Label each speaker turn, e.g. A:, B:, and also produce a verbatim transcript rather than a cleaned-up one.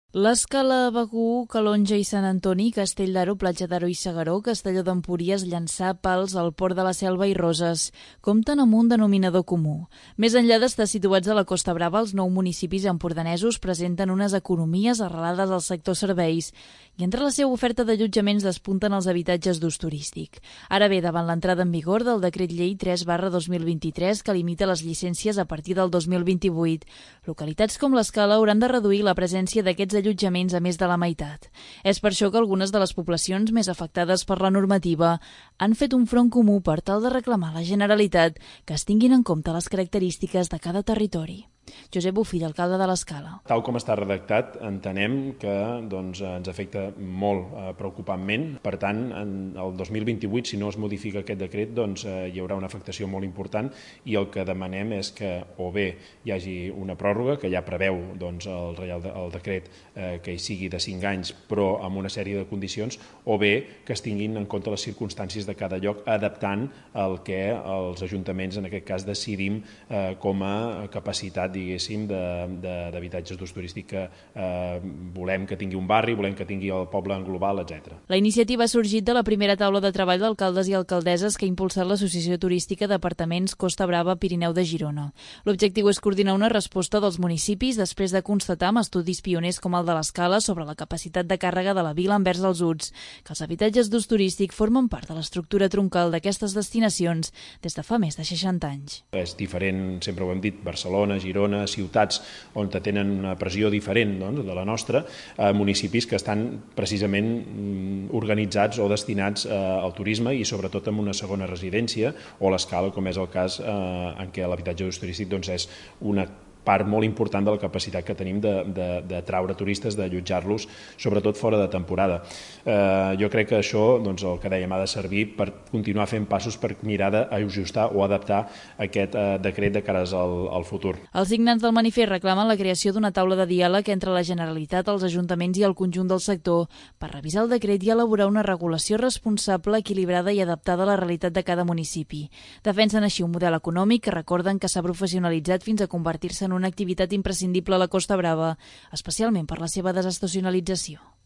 A: L'Escala, Begur, Calonge i Sant Antoni, Castell d'Aro, Platja d'Aro i Segaró, Castelló d'Empúries, Llançà, Pals, el Port de la Selva i Roses compten amb un denominador comú. Més enllà d'estar situats a la Costa Brava, els nou municipis empordanesos presenten unes economies arrelades al sector serveis i entre la seva oferta d'allotjaments despunten els habitatges d'ús turístic. Ara bé, davant l'entrada en vigor del decret llei tres barra dos mil vint-i-tres que limita les llicències a partir del dos mil vint-i-vuit, localitats com l'Escala hauran de reduir la presència d'aquests allotjaments a més de la meitat. És per això que algunes de les poblacions més afectades per la normativa han fet un front comú per tal de reclamar a la Generalitat que es tinguin en compte les característiques de cada territori. Josep Bofill, alcalde de l'Escala.
B: Tal com està redactat, entenem que doncs, ens afecta molt eh, preocupantment. Per tant, en el dos mil vint-i-vuit, si no es modifica aquest decret, doncs, eh, hi haurà una afectació molt important i el que demanem és que o bé hi hagi una pròrroga, que ja preveu doncs, el, Reial de, el decret eh, que hi sigui de cinc anys, però amb una sèrie de condicions, o bé que es tinguin en compte les circumstàncies de cada lloc, adaptant el que els ajuntaments, en aquest cas, decidim eh, com a capacitat diguéssim, d'habitatges d'ús turístic que eh, volem que tingui un barri, volem que tingui el poble en global, etcètera.
A: La iniciativa ha sorgit de la primera taula de treball d'alcaldes i alcaldesses que ha impulsat l'Associació Turística d'Apartaments Costa Brava Pirineu de Girona. L'objectiu és coordinar una resposta dels municipis després de constatar amb estudis pioners com el de l'Escala sobre la capacitat de càrrega de la vila envers els uts, que els habitatges d'ús turístic formen part de l'estructura troncal d'aquestes destinacions des de fa més de seixanta anys.
B: És diferent, sempre ho hem dit, Barcelona, Girona, ciutats on tenen una pressió diferent doncs, de la nostra, eh, municipis que estan precisament organitzats o destinats eh, al turisme i sobretot amb una segona residència o l'Escala, com és el cas eh, en què l'habitatge d'ús turístic doncs, és una part molt important de la capacitat que tenim de, de, de traure turistes, d'allotjar-los, sobretot fora de temporada. Eh, jo crec que això, doncs, el que dèiem, ha de servir per continuar fent passos per mirar d'ajustar o adaptar aquest eh, decret de cares al, al futur.
A: Els signants del manifest reclamen la creació d'una taula de diàleg entre la Generalitat, els ajuntaments i el conjunt del sector per revisar el decret i elaborar una regulació responsable, equilibrada i adaptada a la realitat de cada municipi. Defensen així un model econòmic que recorden que s'ha professionalitzat fins a convertir-se en una activitat imprescindible a la Costa Brava, especialment per la seva desestacionalització.